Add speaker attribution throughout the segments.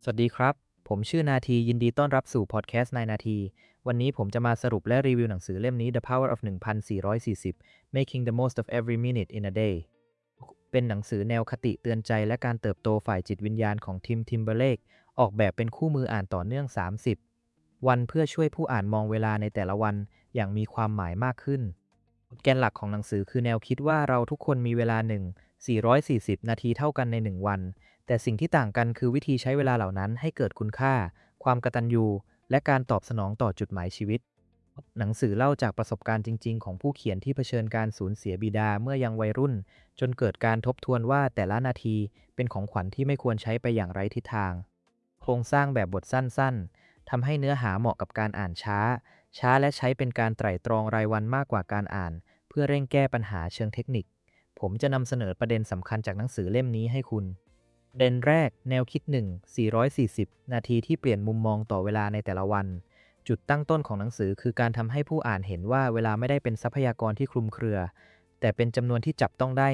Speaker 1: สวัสดีครับ ผมชื่อนาทียินดีต้อนรับสู่พอดแคสต์นายนาที วันนี้ผมจะมาสรุปและรีวิวหนังสือเล่มนี้ The Power of 1440 Making the Most of Every Minute in a Day เป็นหนังสือแนวคติเตือนใจและการเติบโตฝ่ายจิตวิญญาณของทิมเบอร์เลกออกแบบเป็นคู่มืออ่านต่อเนื่อง 30 วันเพื่อช่วยผู้อ่านมองเวลาในแต่ละวันอย่างมีความหมายมากขึ้น แกนหลักของหนังสือคือแนวคิดว่าเราทุกคนมีเวลา440 นาทีเท่ากันใน 1 วัน แต่สิ่งที่ต่างกันคือวิธีใช้เวลาเหล่านั้นให้เกิดคุณค่า ความกตัญญูและการตอบสนองต่อจุดหมายชีวิต หนังสือเล่าจากประสบการณ์จริงๆของผู้เขียนที่เผชิญการสูญเสียบิดาเมื่อยังวัยรุ่นจนเกิดการทบทวนว่าแต่ละนาทีเป็นของขวัญที่ไม่ควรใช้ไปอย่างไร้ทิศทางโครงสร้างแบบบทสั้นๆทำให้เนื้อหาเหมาะกับการอ่านช้าและใช้เป็นการไตร่ตรองรายวันมากกว่าการอ่านเพื่อเร่งแก้ปัญหาเชิงเทคนิคผมจะนำเสนอประเด็นสำคัญจากหนังสือเล่มนี้ให้คุณประเด็นแรกแนวคิด440 นาทีที่เปลี่ยนมุมมองต่อเวลาในแต่ละวัน จุดตั้งต้นของหนังสือคือการทำให้ผู้อ่านเห็นว่าเวลาไม่ได้เป็นทรัพยากรที่คลุมเครือ แต่เป็นจำนวนที่จับต้องได้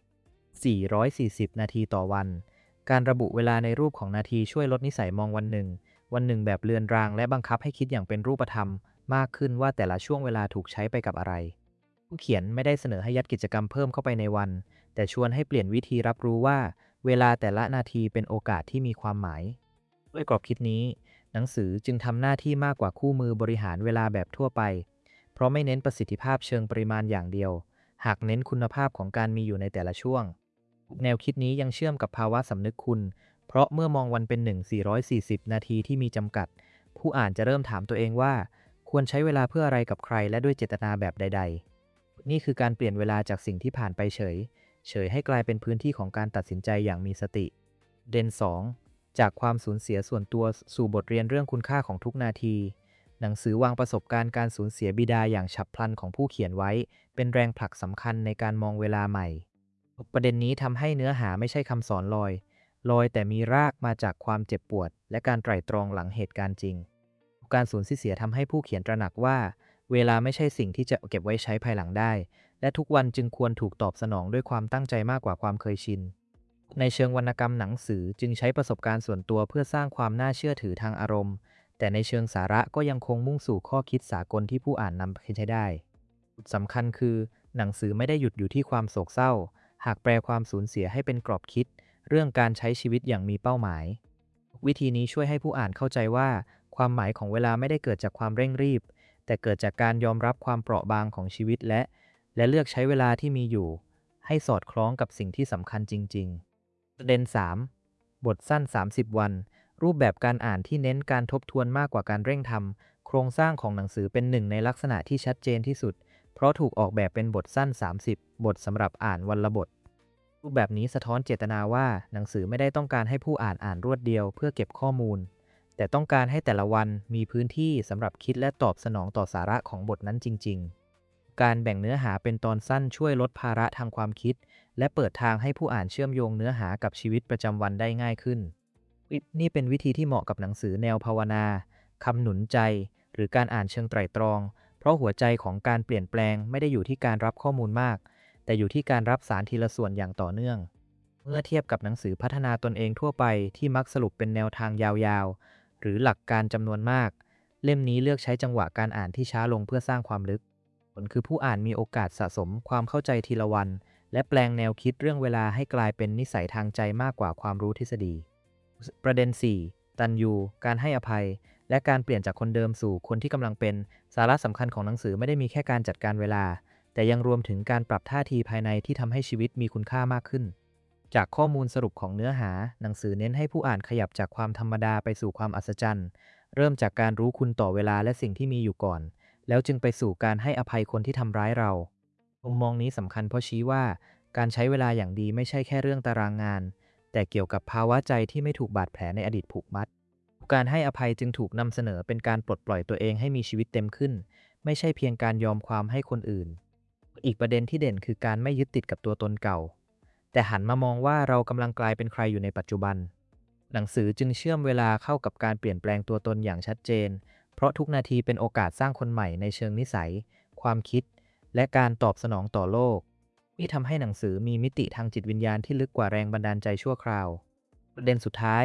Speaker 1: 440 นาทีต่อวัน การระบุเวลาในรูปของนาทีช่วยลดนิสัยมองวันหนึ่งแบบเลือนรางและบังคับให้คิดอย่างเป็นรูปธรรมมากขึ้นว่าแต่ละช่วงเวลาถูกใช้ไปกับอะไร ผู้เขียนไม่ได้เสนอให้ยัดกิจกรรมเพิ่มเข้าไปในวัน แต่ชวนให้เปลี่ยนวิธีรับรู้ว่าเวลาแต่ละนาทีเป็นโอกาสที่มีความหมายด้วยกรอบคิดนี้ หนังสือจึงทำหน้าที่มากกว่าคู่มือบริหารเวลาแบบทั่วไป เพราะไม่เน้นประสิทธิภาพเชิงปริมาณอย่างเดียว หากเน้นคุณภาพของการมีอยู่ในแต่ละช่วง แนวคิดนี้ยังเชื่อมกับภาวะสำนึกคุณ เพราะเมื่อมองวันเป็น440 นาทีที่มีจำกัด ผู้อ่านจะเริ่มถามตัวเองว่าควรใช้เวลาเพื่ออะไรกับใครและด้วยเจตนาแบบใดๆ นี่คือการเปลี่ยนเวลาจากสิ่งที่ผ่านไปเฉยให้กลายเป็นพื้นที่ของการตัดสินใจอย่างมีสติเด่น2จากความสูญเสียส่วนตัวสู่บทเรียนเรื่องคุณค่าของทุกนาที หนังสือวางประสบการณ์การสูญเสียบิดาอย่างฉับพลันของผู้เขียนไว้ เป็นแรงผลักสำคัญในการมองเวลาใหม่ ประเด็นนี้ทำให้เนื้อหาไม่ใช่คำสอนลอยแต่มีรากมาจากความเจ็บปวดและการไตร่ตรองหลังเหตุการณ์จริง การสูญเสียทำให้ผู้เขียนตระหนักว่าเวลาไม่ใช่สิ่งที่จะเก็บไว้ใช้ภายหลังได้ และทุกวันจึงควรถูกตอบสนองด้วยความตั้งใจมากกว่าความเคยชิน ในเชิงวรรณกรรมหนังสือจึงใช้ประสบการณ์ส่วนตัวเพื่อสร้างความน่าเชื่อถือทางอารมณ์ แต่ในเชิงสาระก็ยังคงมุ่งสู่ข้อคิดสากลที่ผู้อ่านนำไปใช้ได้จุดสำคัญคือหนังสือไม่ได้หยุดอยู่ที่ความโศกเศร้า หากแปลความสูญเสียให้เป็นกรอบคิดเรื่องการใช้ชีวิตอย่างมีเป้าหมาย วิธีนี้ช่วยให้ผู้อ่านเข้าใจว่าความหมายของเวลาไม่ได้เกิดจากความเร่งรีบ แต่เกิดจากการยอมรับความเปราะบางของชีวิตและเลือกใช้เวลาที่มีอยู่ให้สอดคล้องกับสิ่งที่สำคัญจริงๆประเด็น3บทสั้น30 วัน รูปแบบการอ่านที่เน้นการทบทวนมากกว่าการเร่งทำโครงสร้างของหนังสือเป็นหนึ่งในลักษณะที่ชัดเจนที่สุด เพราะถูกออกแบบเป็นบทสั้น30บทสำหรับอ่านวันละบท รูปแบบนี้สะท้อนเจตนาว่าหนังสือไม่ได้ต้องการให้ผู้อ่านรวดเดียวเพื่อเก็บข้อมูล แต่ต้องการให้แต่ละวันมีพื้นที่สำหรับคิดและตอบสนองต่อสาระของบทนั้นจริงๆ การแบ่งเนื้อหาเป็นตอนสั้นช่วยลดภาระทางความคิด และเปิดทางให้ผู้อ่านเชื่อมโยงเนื้อหากับชีวิตประจำวันได้ง่ายขึ้น นี่เป็นวิธีที่เหมาะกับหนังสือแนวภาวนาคำหนุนใจ หรือการอ่านเชิงไตร่ตรอง เพราะหัวใจของการเปลี่ยนแปลงไม่ได้อยู่ที่การรับข้อมูลมาก แต่อยู่ที่การรับสารทีละส่วนอย่างต่อเนื่อง เมื่อเทียบกับหนังสือพัฒนาตนเองทั่วไปที่มักสรุปเป็นแนวทางยาวๆ หรือหลักการจำนวนมาก เล่มนี้เลือกใช้จังหวะการอ่านที่ช้าลงเพื่อสร้างความลึก ผลคือผู้อ่านมีโอกาสสะสมความเข้าใจทีละวัน และแปลงแนวคิดเรื่องเวลาให้กลายเป็นนิสัยทางใจมากกว่าความรู้ทฤษฎี ประเด็น4ตันยูการให้อภัย และการเปลี่ยนจากคนเดิมสู่คนที่กำลังเป็น สาระสำคัญของหนังสือไม่ได้มีแค่การจัดการเวลา แต่ยังรวมถึงการปรับท่าทีภายในที่ทำให้ชีวิตมีคุณค่ามากขึ้น จากข้อมูลสรุปของเนื้อหา หนังสือเน้นให้ผู้อ่านขยับจากความธรรมดาไปสู่ความอัศจรรย์ เริ่มจากการรู้คุณต่อเวลาและสิ่งที่มีอยู่ก่อน แล้วจึงไปสู่การให้อภัยคนที่ทำร้ายเรามุมมองนี้สำคัญเพราะชี้ว่าการใช้เวลาอย่างดีไม่ใช่แค่เรื่องตารางงาน แต่เกี่ยวกับภาวะใจที่ไม่ถูกบาดแผลในอดีตผูกมัด การให้อภัยจึงถูกนำเสนอเป็นการปลดปล่อยตัวเองให้มีชีวิตเต็มขึ้น ไม่ใช่เพียงการยอมความให้คนอื่น อีกประเด็นที่เด่นคือการไม่ยึดติดกับตัวตนเก่า แต่หันมามองว่าเรากำลังกลายเป็นใครอยู่ในปัจจุบัน หนังสือจึงเชื่อมเวลาเข้ากับการเปลี่ยนแปลงตัวตนอย่างชัดเจน เพราะทุกนาทีเป็นโอกาสสร้างคนใหม่ในเชิงนิสัย ความคิด และการตอบสนองต่อโลกที่ทำให้หนังสือมีมิติทางจิตวิญญาณที่ลึกกว่าแรงบันดาลใจชั่วคราว ประเด็นสุดท้าย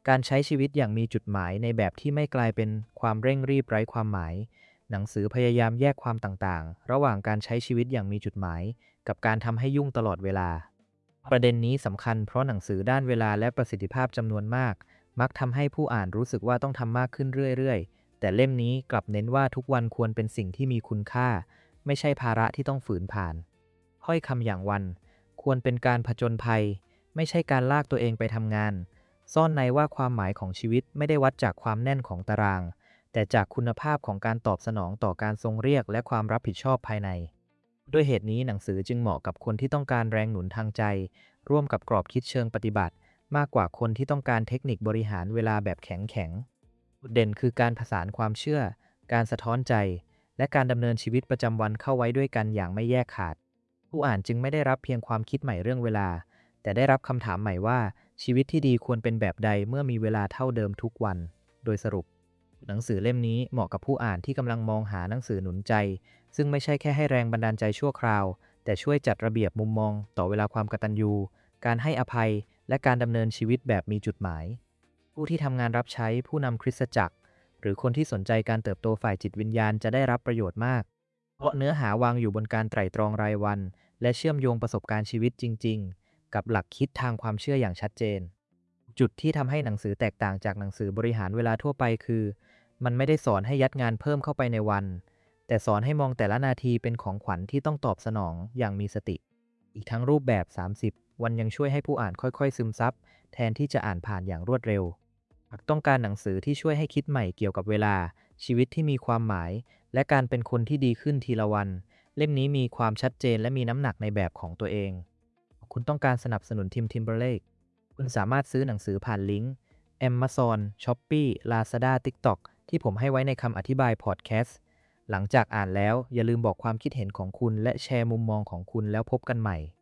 Speaker 1: การใช้ชีวิตอย่างมีจุดหมายในแบบที่ไม่กลายเป็นความเร่งรีบไร้ความหมายหนังสือพยายามแยกความต่างๆระหว่างการใช้ชีวิตอย่างมีจุดหมายกับการทำให้ยุ่งตลอดเวลาประเด็นนี้สำคัญเพราะหนังสือด้านเวลาและประสิทธิภาพจำนวนมากมักทำให้ผู้อ่านรู้สึกว่าต้องทำมากขึ้นเรื่อยๆแต่เล่มนี้กลับเน้นว่าทุกวันควรเป็นสิ่งที่มีคุณค่าไม่ใช่ภาระที่ต้องฝืนผ่านถ้อยคำอย่างวันควรเป็นการผจญภัยไม่ใช่การลากตัวเองไปทำงานซ่อนในว่าความหมายของชีวิตไม่ได้วัดจากความแน่นของตารางแต่จากคุณภาพของการตอบสนองต่อการทรงเรียกและความรับผิดชอบภายในด้วยเหตุนี้หนังสือจึงเหมาะกับคนที่ต้องการแรงหนุนทางใจร่วมกับกรอบคิดเชิงปฏิบัติมากกว่าคนที่ต้องการเทคนิคบริหารเวลาแบบแข็งจุดเด่นคือการผสานความเชื่อการสะท้อนใจและการดำเนินชีวิตประจำวันเข้าไว้ด้วยกันอย่างไม่แยกขาดผู้อ่านจึงไม่ได้รับเพียงความคิดใหม่เรื่องเวลาแต่ได้รับคำถามใหม่ว่าชีวิตที่ดีควรเป็นแบบใดเมื่อมีเวลาเท่าเดิมทุกวันโดยสรุปหนังสือเล่มนี้เหมาะกับผู้อ่านที่กำลังมองหาหนังสือหนุนใจซึ่งไม่ใช่แค่ให้แรงบันดาลใจชั่วคราวแต่ช่วยจัดระเบียบมุมมองต่อเวลาความกตัญญูการให้อภัยและการดำเนินชีวิตแบบมีจุดหมายผู้ที่ทำงานรับใช้ผู้นำคริสตจักรหรือคนที่สนใจการเติบโตฝ่ายจิตวิญญาณจะได้รับประโยชน์มากเพราะเนื้อหาวางอยู่บนการไตร่ตรองรายวันและเชื่อมโยงประสบการณ์ชีวิตจริงๆกับหลักคิดทางความเชื่ออย่างชัดเจนจุดที่ทำให้หนังสือแตกต่างจากหนังสือบริหารเวลาทั่วไปคือมันไม่ได้สอนให้ยัดงานเพิ่มเข้าไปในวันแต่สอนให้มองแต่ละนาทีเป็นของขวัญที่ต้องตอบสนองอย่างมีสติอีกทั้งรูปแบบ30วันยังช่วยให้ผู้อ่านค่อยๆซึมซับแทนที่จะอ่านผ่านอย่างรวดเร็วหากต้องการหนังสือที่ช่วยให้คิดใหม่เกี่ยวกับเวลาชีวิตที่มีความหมายและการเป็นคนที่ดีขึ้นทีละวันเล่มนี้มีความชัดเจนและมีน้ำหนักในแบบของตัวเองคุณต้องการสนับสนุนทิมเบอร์เลกคุณสามารถซื้อหนังสือผ่านลิงก์ Amazon, Shopee, Lazada, TikTok ที่ผมให้ไว้ในคำอธิบายพอดแคสต์หลังจากอ่านแล้วอย่าลืมบอกความคิดเห็นของคุณและแชร์มุมมองของคุณแล้วพบกันใหม่